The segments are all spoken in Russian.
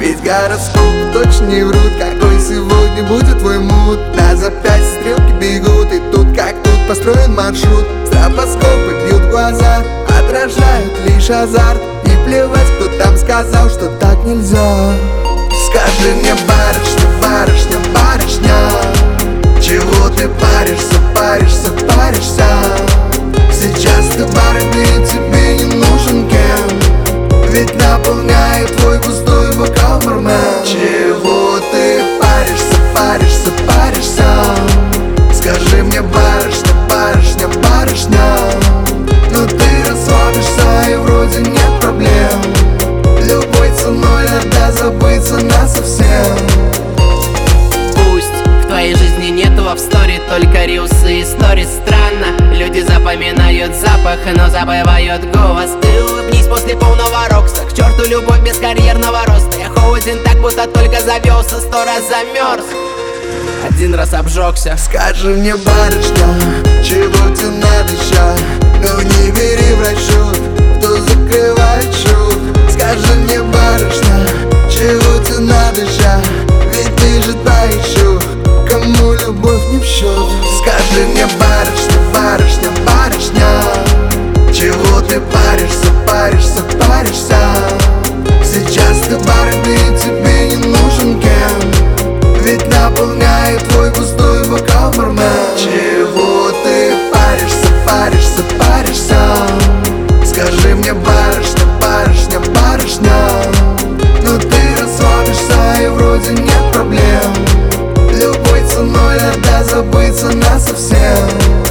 Ведь гороскопы точно не врут. Какой сегодня будет твой мут? На запястье стрелки бегут, и тут как тут построен маршрут. Стробоскопы бьют в глаза, отражают лишь азарт. И плевать, кто там сказал, что так нельзя. Скажи мне, барышня, барышня, барышня, чего ты паришься, паришься, паришься? Сейчас ты барыня, и тебе не нужен Кен, ведь наполняет твой пустой бокал бармен. Чего ты паришься, паришься, паришься? Скажи мне, барышня, барышня, барышня, ну ты расслабишься и вроде нет проблем. Любой ценой надо забыться насовсем. Пусть в твоей жизни нету австори, только рилсы и сторис. Странно, люди запоминают запах, но забывают голос. Ты улыбнись после полного рокса, к черту любовь без карьерного роста. Я холоден так, будто только завелся, 100 раз замерз, 1 раз обжегся. Скажи мне, барышня, чего тебе надо ща? Ну не бери в расчет, кто закрывает счет. Скажи мне, барышня, чего тебе надо ща? Ведь ты же та еще, кому любовь не в счет. Скажи мне, барышня, барышня, барышня, чего ты паришься, паришься, паришься? Сейчас ты барыня, и тебе не нужен Кен, ведь наполняет твой пустой бокал бармен. Чего ты паришься, паришься, паришься? Скажи мне, барышня, барышня, барышня, ну ты расслабишься и вроде нет проблем. Любой ценой надо забыться насовсем.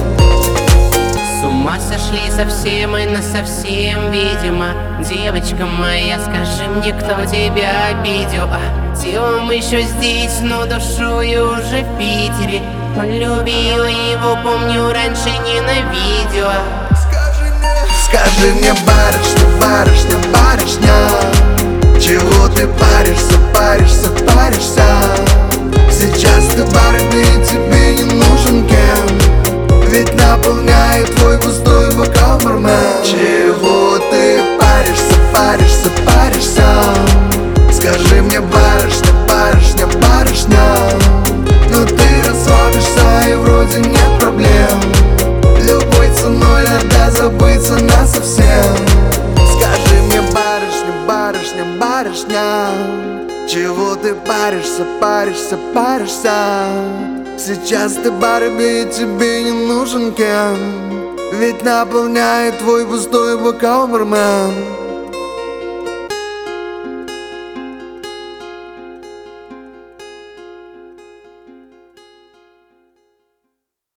С ума сошли совсем и насовсем, видимо. Девочка моя, скажи мне, кто тебя обидел? Телом еще здесь, но душою уже в Питере. Полюбила его, помню, раньше ненавидела. Скажи мне, барышня, барышня, барышня, чего ты паришься, паришься, паришься? Сейчас ты барыня, и тебе не нужен Кен, ведь наполняет твой пустой бокал бармен. Чего ты паришься, паришься, паришься? Скажи мне, барышня, барышня, барышня, ну ты расслабишься и вроде нет проблем. Любой ценой надо забыться насовсем. Скажи мне, барышня, барышня, барышня, чего ты паришься, паришься, паришься? Сейчас ты барыня, и тебе не нужен Кен, ведь наполняет твой пустой бокал бармен.